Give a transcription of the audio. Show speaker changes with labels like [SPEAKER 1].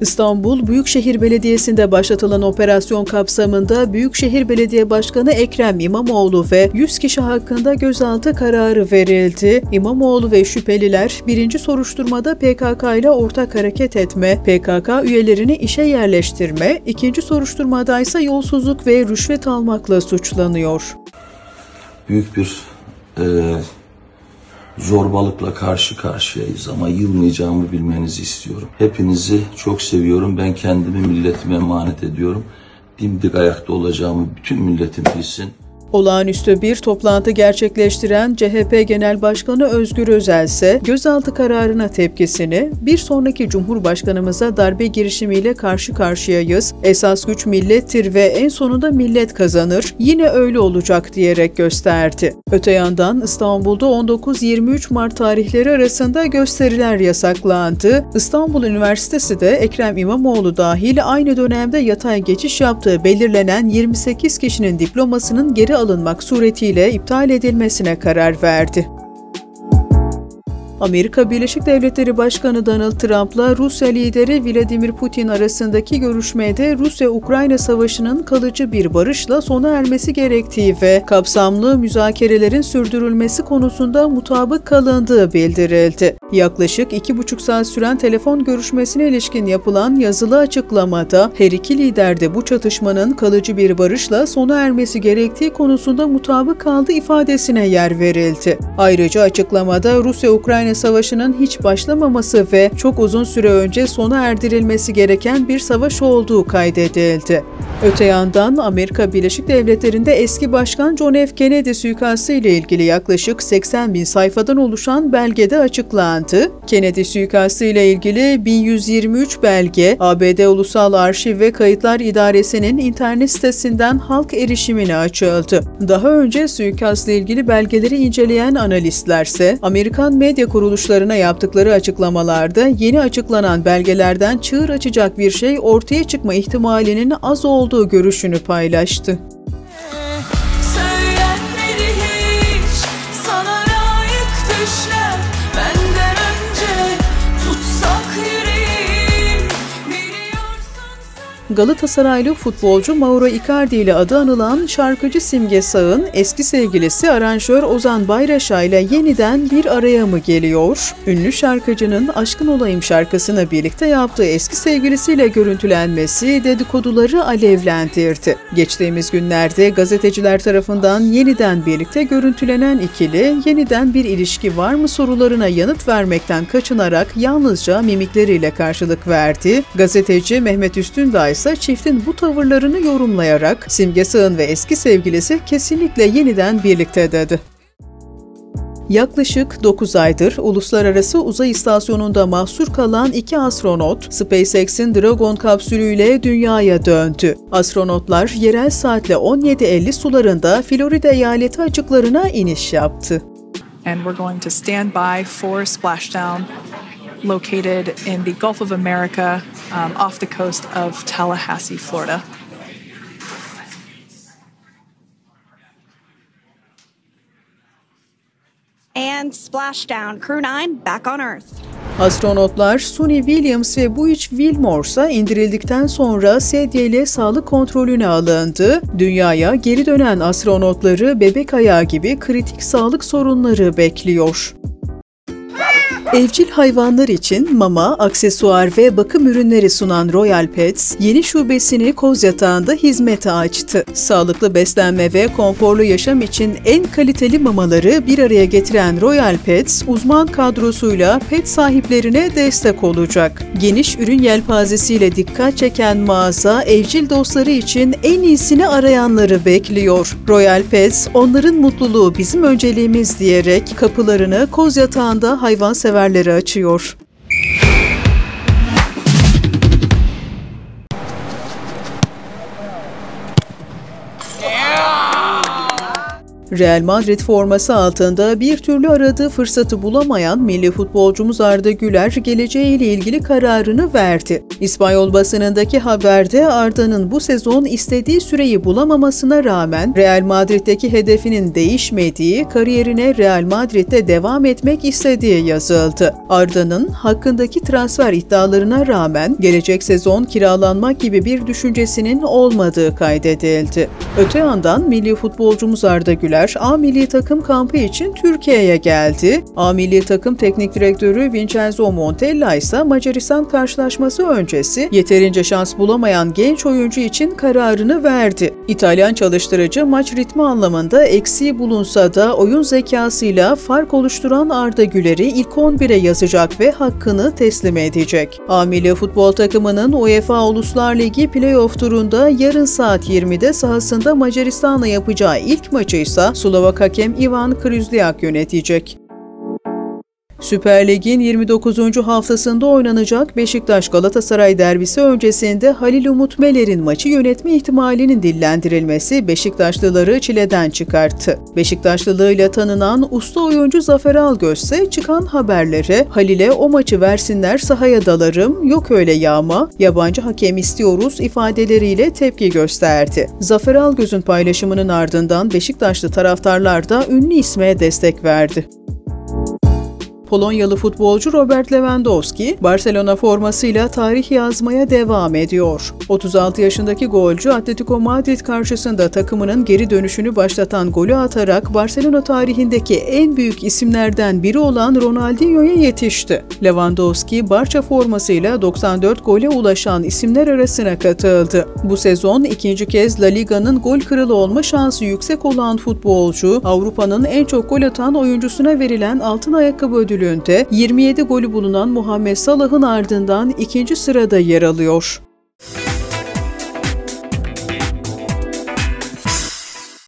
[SPEAKER 1] İstanbul Büyükşehir Belediyesi'nde başlatılan operasyon kapsamında Büyükşehir Belediye Başkanı Ekrem İmamoğlu ve 100 kişi hakkında gözaltı kararı verildi. İmamoğlu ve şüpheliler birinci soruşturmada PKK ile ortak hareket etme, PKK üyelerini işe yerleştirme, ikinci soruşturmada ise yolsuzluk ve rüşvet almakla suçlanıyor.
[SPEAKER 2] Büyük bir zorbalıkla karşı karşıyayız ama yılmayacağımı bilmenizi istiyorum. Hepinizi çok seviyorum. Ben kendimi milletime emanet ediyorum. Dimdik ayakta olacağımı bütün milletim bilsin.
[SPEAKER 1] Olağanüstü bir toplantı gerçekleştiren CHP Genel Başkanı Özgür Özel ise gözaltı kararına tepkisini bir sonraki Cumhurbaşkanımıza darbe girişimiyle karşı karşıyayız, esas güç millettir ve en sonunda millet kazanır, yine öyle olacak diyerek gösterdi. Öte yandan İstanbul'da 19-23 Mart tarihleri arasında gösteriler yasaklandı. İstanbul Üniversitesi de Ekrem İmamoğlu dahil aynı dönemde yatay geçiş yaptığı belirlenen 28 kişinin diplomasının geri alınmak suretiyle iptal edilmesine karar verdi. Amerika Birleşik Devletleri Başkanı Donald Trump'la Rusya lideri Vladimir Putin arasındaki görüşmede Rusya-Ukrayna savaşının kalıcı bir barışla sona ermesi gerektiği ve kapsamlı müzakerelerin sürdürülmesi konusunda mutabık kalındığı bildirildi. Yaklaşık 2,5 saat süren telefon görüşmesine ilişkin yapılan yazılı açıklamada her iki lider de bu çatışmanın kalıcı bir barışla sona ermesi gerektiği konusunda mutabık kaldığı ifadesine yer verildi. Ayrıca açıklamada Rusya-Ukrayna savaşının hiç başlamaması ve çok uzun süre önce sona erdirilmesi gereken bir savaş olduğu kaydedildi. Öte yandan Amerika Birleşik Devletleri'nde eski başkan John F. Kennedy suikastı ile ilgili yaklaşık 80.000 sayfadan oluşan belgede açıklandı. Kennedy suikastı ile ilgili 1123 belge, ABD Ulusal Arşiv ve Kayıtlar İdaresi'nin internet sitesinden halk erişimine açıldı. Daha önce suikastla ilgili belgeleri inceleyen analistlerse Amerikan medya kuruluşlarına yaptıkları açıklamalarda yeni açıklanan belgelerden çığır açacak bir şey ortaya çıkma ihtimalinin az olduğu görüşünü paylaştı. Galatasaraylı futbolcu Mauro Icardi ile adı anılan şarkıcı Simge Sağ'ın eski sevgilisi aranjör Ozan Bayraş'a ile yeniden bir araya mı geliyor? Ünlü şarkıcının Aşkın Olayım şarkısını birlikte yaptığı eski sevgilisiyle görüntülenmesi dedikoduları alevlendirdi. Geçtiğimiz günlerde gazeteciler tarafından yeniden birlikte görüntülenen ikili, yeniden bir ilişki var mı sorularına yanıt vermekten kaçınarak yalnızca mimikleriyle karşılık verdi. Gazeteci Mehmet Üstündağ ise çiftin bu tavırlarını yorumlayarak Simge Sağ'ın ve eski sevgilisi kesinlikle yeniden birlikte dedi. Yaklaşık 9 aydır uluslararası uzay istasyonunda mahsur kalan 2 astronot, SpaceX'in Dragon kapsülüyle dünyaya döndü. Astronotlar yerel saatle 17:50 sularında Florida eyaleti açıklarına iniş yaptı.
[SPEAKER 3] And we're going to stand by for splashdown located in the Gulf of America off the coast of Tallahassee, Florida.
[SPEAKER 4] And splashdown. Crew 9 back on Earth.
[SPEAKER 1] Astronotlar Suni Williams ve Butch Wilmore'sa indirildikten sonra sedyeyle sağlık kontrolüne alındı. Dünyaya geri dönen astronotları bebek ayağı gibi kritik sağlık sorunları bekliyor. Evcil hayvanlar için mama, aksesuar ve bakım ürünleri sunan Royal Pets, yeni şubesini Kozyatağı'nda hizmete açtı. Sağlıklı beslenme ve konforlu yaşam için en kaliteli mamaları bir araya getiren Royal Pets, uzman kadrosuyla pet sahiplerine destek olacak. Geniş ürün yelpazesiyle dikkat çeken mağaza, evcil dostları için en iyisini arayanları bekliyor. Royal Pets, onların mutluluğu bizim önceliğimiz diyerek kapılarını Kozyatağı'nda hayvanseverlere açıyor. Real Madrid forması altında bir türlü aradığı fırsatı bulamayan milli futbolcumuz Arda Güler geleceğiyle ilgili kararını verdi. İspanyol basınındaki haberde Arda'nın bu sezon istediği süreyi bulamamasına rağmen Real Madrid'deki hedefinin değişmediği, kariyerine Real Madrid'de devam etmek istediği yazıldı. Arda'nın hakkındaki transfer iddialarına rağmen gelecek sezon kiralanmak gibi bir düşüncesinin olmadığı kaydedildi. Öte yandan milli futbolcumuz Arda Güler, A milli takım kampı için Türkiye'ye geldi. A milli takım teknik direktörü Vincenzo Montella ise Macaristan karşılaşması öncesi yeterince şans bulamayan genç oyuncu için kararını verdi. İtalyan çalıştırıcı maç ritmi anlamında eksiği bulunsa da oyun zekasıyla fark oluşturan Arda Güler'i ilk 11'e yazacak ve hakkını teslim edecek. A milli futbol takımının UEFA Uluslar Ligi Playoff turunda yarın saat 20'de sahasında Macaristan'la yapacağı ilk maçı ise Slovak hakem Ivan Kryzliak yönetecek. Süper Lig'in 29. haftasında oynanacak Beşiktaş-Galatasaray derbisi öncesinde Halil Umut Meler'in maçı yönetme ihtimalinin dillendirilmesi Beşiktaşlıları çileden çıkarttı. Beşiktaşlılığıyla tanınan usta oyuncu Zafer Algöz ise çıkan haberlere Halil'e o maçı versinler sahaya dalarım, yok öyle yağma, yabancı hakem istiyoruz ifadeleriyle tepki gösterdi. Zafer Algöz'ün paylaşımının ardından Beşiktaşlı taraftarlar da ünlü isme destek verdi. Polonyalı futbolcu Robert Lewandowski, Barcelona formasıyla tarih yazmaya devam ediyor. 36 yaşındaki golcü Atletico Madrid karşısında takımının geri dönüşünü başlatan golü atarak Barcelona tarihindeki en büyük isimlerden biri olan Ronaldinho'ya yetişti. Lewandowski, Barça formasıyla 94 gole ulaşan isimler arasına katıldı. Bu sezon ikinci kez La Liga'nın gol kralı olma şansı yüksek olan futbolcu, Avrupa'nın en çok gol atan oyuncusuna verilen altın ayakkabı ödülünde 27 golü bulunan Muhammed Salah'ın ardından ikinci sırada yer alıyor.